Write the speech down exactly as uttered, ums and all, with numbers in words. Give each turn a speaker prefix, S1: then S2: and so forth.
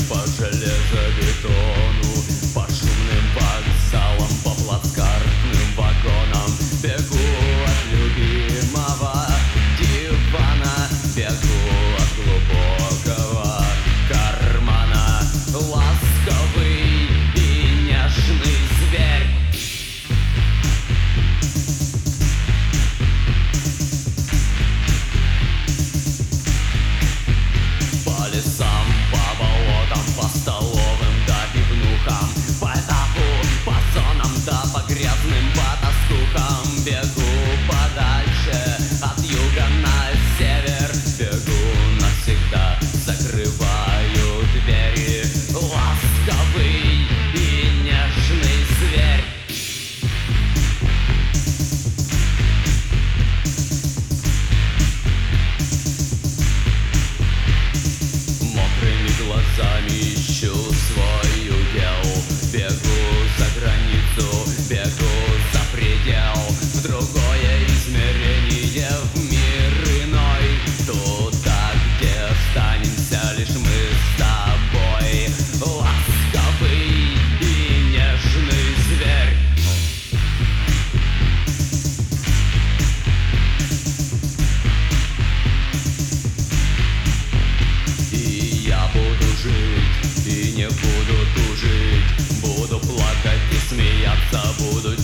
S1: по железобетону, по шумным вокзалам, по плацкартным вагонам. Бегу от любимого дивана, бегу от глубокого кармана. Ласковый и нежный зверь. По лесам, по болотам, по столовым да пивнухам, по этапу, по зонам да по грязным потаскухам. Бегу подальше от юга на север, бегу навсегда, закрываю двери. Ласковый и нежный зверь. Мокрыми глазами ищу свой удел, бегу за границу, бегу за предел, в другое измерение, в мир иной, туда, где останемся лишь мы с тобой. Ласковый и нежный зверь. И я буду жить, и не буду тужить, буду плакать и смеяться, буду